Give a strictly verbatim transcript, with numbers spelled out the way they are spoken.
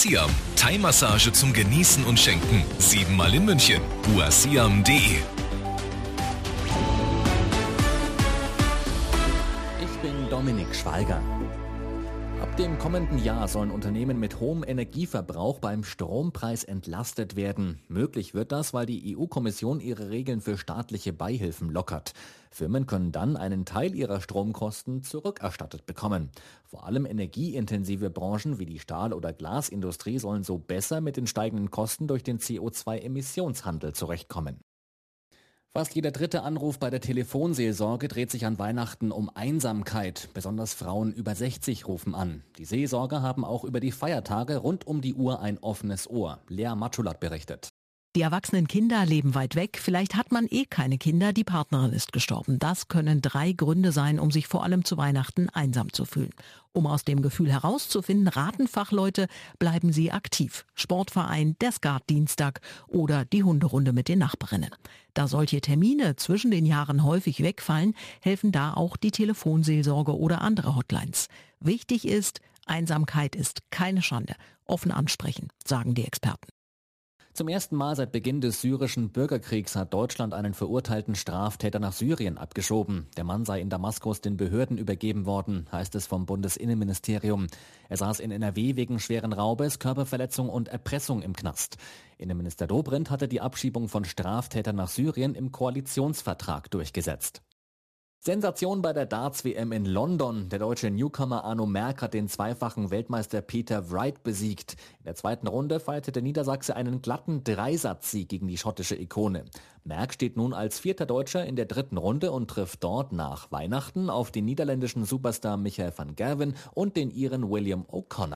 Uasiam. Thai-Massage zum Genießen und Schenken. Siebenmal in München. uasiam punkt de. Ich bin Dominik Schwalger. Ab dem kommenden Jahr sollen Unternehmen mit hohem Energieverbrauch beim Strompreis entlastet werden. Möglich wird das, weil die E U-Kommission ihre Regeln für staatliche Beihilfen lockert. Firmen können dann einen Teil ihrer Stromkosten zurückerstattet bekommen. Vor allem energieintensive Branchen wie die Stahl- oder Glasindustrie sollen so besser mit den steigenden Kosten durch den C O zwei Emissionshandel zurechtkommen. Fast jeder dritte Anruf bei der Telefonseelsorge dreht sich an Weihnachten um Einsamkeit. Besonders Frauen über sechzig rufen an. Die Seelsorger haben auch über die Feiertage rund um die Uhr ein offenes Ohr. Lea Matschulat berichtet. Die erwachsenen Kinder leben weit weg, vielleicht hat man eh keine Kinder, die Partnerin ist gestorben. Das können drei Gründe sein, um sich vor allem zu Weihnachten einsam zu fühlen. Um aus dem Gefühl herauszufinden, raten Fachleute, bleiben Sie aktiv. Sportverein, der Skatdienstag oder die Hunderunde mit den Nachbarinnen. Da solche Termine zwischen den Jahren häufig wegfallen, helfen da auch die Telefonseelsorge oder andere Hotlines. Wichtig ist, Einsamkeit ist keine Schande. Offen ansprechen, sagen die Experten. Zum ersten Mal seit Beginn des syrischen Bürgerkriegs hat Deutschland einen verurteilten Straftäter nach Syrien abgeschoben. Der Mann sei in Damaskus den Behörden übergeben worden, heißt es vom Bundesinnenministerium. Er saß in N R W wegen schweren Raubes, Körperverletzung und Erpressung im Knast. Innenminister Dobrindt hatte die Abschiebung von Straftätern nach Syrien im Koalitionsvertrag durchgesetzt. Sensation bei der Darts-W M in London. Der deutsche Newcomer Arno Merck hat den zweifachen Weltmeister Peter Wright besiegt. In der zweiten Runde feierte der Niedersachse einen glatten Dreisatzsieg gegen die schottische Ikone. Merck steht nun als vierter Deutscher in der dritten Runde und trifft dort nach Weihnachten auf den niederländischen Superstar Michael van Gerwen und den Iren William O'Connor.